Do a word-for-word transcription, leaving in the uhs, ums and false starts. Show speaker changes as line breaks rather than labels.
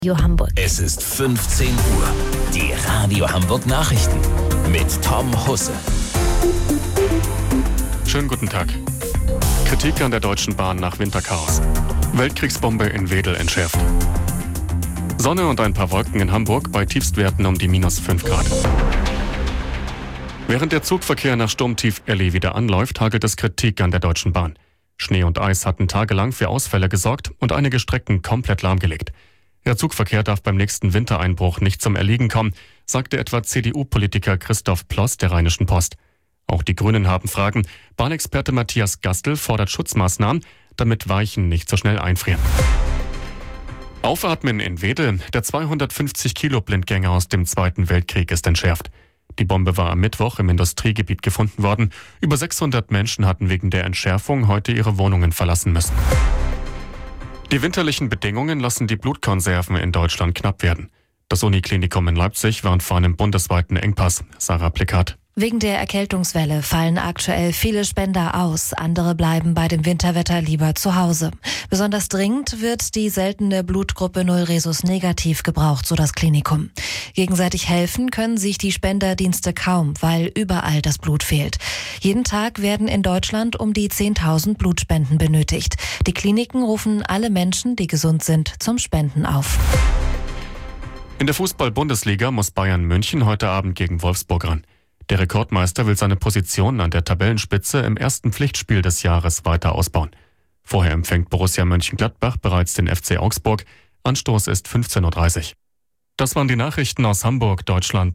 Radio Hamburg.
Es ist fünfzehn Uhr. Die Radio Hamburg Nachrichten mit Tom Husse.
Schönen guten Tag. Kritik an der Deutschen Bahn nach Winterchaos. Weltkriegsbombe in Wedel entschärft. Sonne und ein paar Wolken in Hamburg bei Tiefstwerten um die minus fünf Grad. Während der Zugverkehr nach Sturmtief Elli wieder anläuft, hagelt es Kritik an der Deutschen Bahn. Schnee und Eis hatten tagelang für Ausfälle gesorgt und einige Strecken komplett lahmgelegt. Der Zugverkehr darf beim nächsten Wintereinbruch nicht zum Erliegen kommen, sagte etwa C D U-Politiker Christoph Ploss der Rheinischen Post. Auch die Grünen haben Fragen. Bahnexperte Matthias Gastel fordert Schutzmaßnahmen, damit Weichen nicht so schnell einfrieren. Aufatmen in Wedel. Der zweihundertfünfzig Kilo Blindgänger aus dem Zweiten Weltkrieg ist entschärft. Die Bombe war am Mittwoch im Industriegebiet gefunden worden. Über sechshundert Menschen hatten wegen der Entschärfung heute ihre Wohnungen verlassen müssen. Die winterlichen Bedingungen lassen die Blutkonserven in Deutschland knapp werden. Das Uniklinikum in Leipzig warnt vor einem bundesweiten Engpass. Sarah Plikat.
Wegen der Erkältungswelle fallen aktuell viele Spender aus. Andere bleiben bei dem Winterwetter lieber zu Hause. Besonders dringend wird die seltene Blutgruppe null Rhesus negativ gebraucht, so das Klinikum. Gegenseitig helfen können sich die Spenderdienste kaum, weil überall das Blut fehlt. Jeden Tag werden in Deutschland um die zehntausend Blutspenden benötigt. Die Kliniken rufen alle Menschen, die gesund sind, zum Spenden auf.
In der Fußball-Bundesliga muss Bayern München heute Abend gegen Wolfsburg ran. Der Rekordmeister will seine Position an der Tabellenspitze im ersten Pflichtspiel des Jahres weiter ausbauen. Vorher empfängt Borussia Mönchengladbach bereits den F C Augsburg. Anstoß ist fünfzehn Uhr dreißig. Das waren die Nachrichten aus Hamburg, Deutschland.